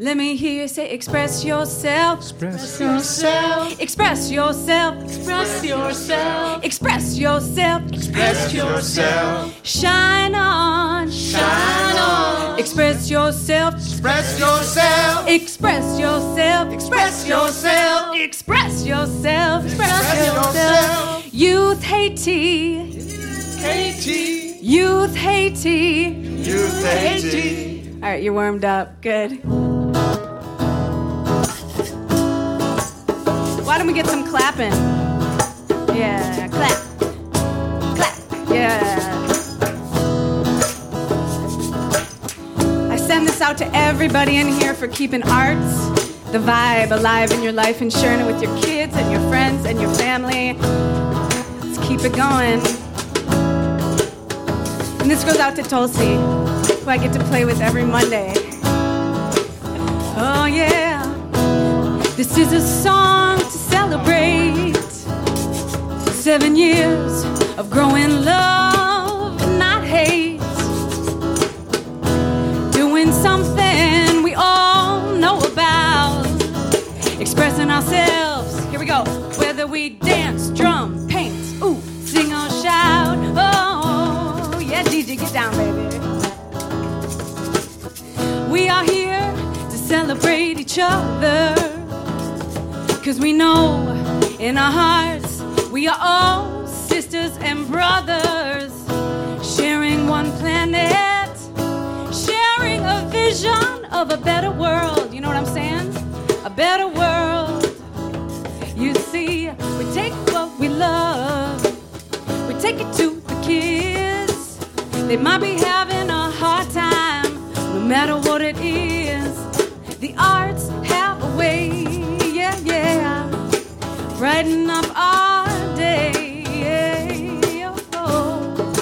Let me hear you say, express yourself. Express yourself. Express yourself. Express yourself. Express yourself. Express yourself. Shine on. Shine on. Express yourself. Express yourself. Express yourself. Express yourself. Express yourself. Express yourself. Youth Haiti. Haiti. Youth Haiti. Youth Haiti. All right, you're warmed up. Good. Why don't we get some clapping? Yeah, clap. Clap. Yeah. I send this out to everybody in here for keeping arts, the vibe alive in your life and sharing it with your kids and your friends and your family. Let's keep it going. And this goes out to Tulsi, who I get to play with every Monday. Oh yeah. This is a song to celebrate 7 years of growing love, not hate. Doing something we all know about. Expressing ourselves. Here we go. Whether we dance, drum, paint, ooh, sing or shout. Oh, yeah, DJ, get down, baby. We are here to celebrate each other. 'Cause we know in our hearts we are all sisters and brothers, sharing one planet, sharing a vision of a better world. You know what I'm saying? A better world. You see, we take what we love, we take it to the kids. They might be having a hard time, no matter what it is. The arts have a way, yeah, brighten up our day, oh.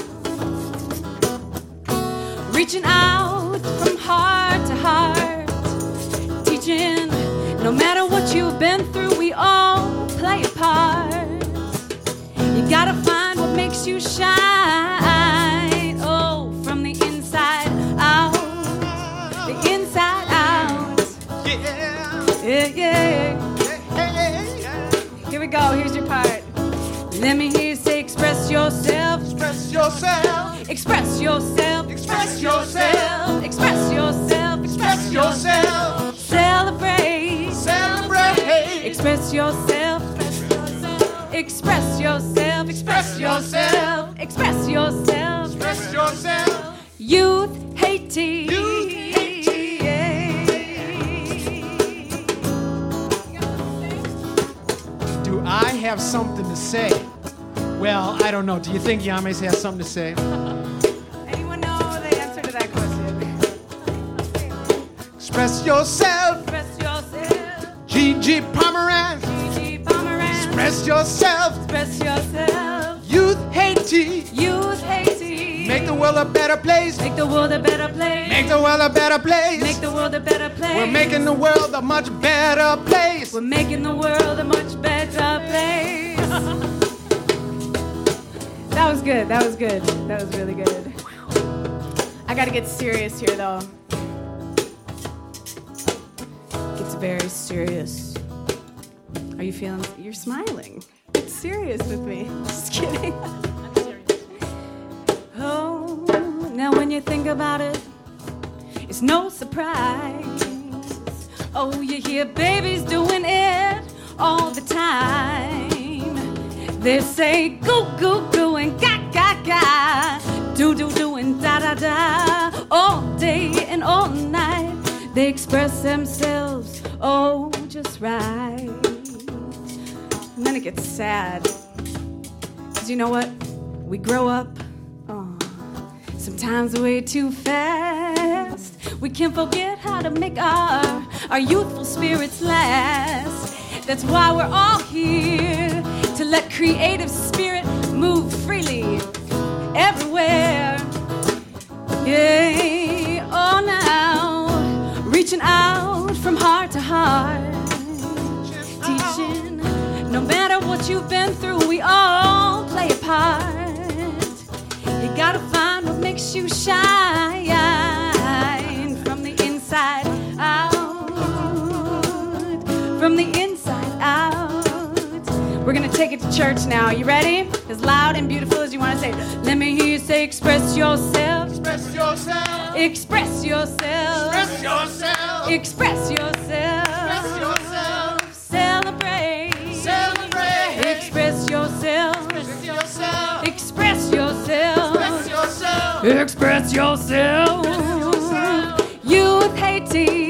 Reaching out from heart to heart, teaching, no matter what you've been through, we all play a part. You gotta find what makes you shine, oh, from the inside out, the inside out, yeah. Here we go, here's your part. Let me hear you say, express yourself. Express yourself. Express yourself. Express yourself. Express yourself. Express yourself. Celebrate. Celebrate. Express yourself. Express yourself. Express yourself. Express yourself. Express yourself. Youth Haiti. Youth Haiti. Do I have something to say? Well, I don't know. Do you think Yames has something to say? Anyone know the answer to that question? Express yourself. Express yourself. Gigi Pomerantz. Gigi Pomerantz. Express yourself. Express yourself. Youth Haiti. Youth Haiti. Make the world a better place. Make the world a better place. Make the world a better place. Make the world a better place. We're making the world a much better place. We're making the world a much better place. That was good. That was good. That was really good. I gotta get serious here, though. It's very serious. Are you feeling? You're smiling. It's serious with me. Just kidding. I'm serious. Oh, now when you think about it, it's no surprise. Oh, you hear babies doing it all the time. They say goo, goo, goo, and ga, ga, ga. Do, do, do, and da, da, da. All day and all night. They express themselves, oh, just right. And then it gets sad. 'Cause you know what? We grow up, oh, sometimes way too fast. We can forget how to make our youthful spirits last. That's why we're all here, to let creative spirit move freely everywhere. Yeah, oh now, reaching out from heart to heart, teaching, no matter what you've been through, we all play a part. You gotta find what makes you shine from the inside out. from the inside out. We're gonna take it to church now. You ready? As loud and beautiful as you want to say. Let me hear you say, express yourself. Express yourself. Express yourself. Express yourself. Express yourself. Express yourself. Celebrate. Celebrate. Express yourself. Express yourself. Express yourself. Express yourself. Express yourself. Youth Haiti.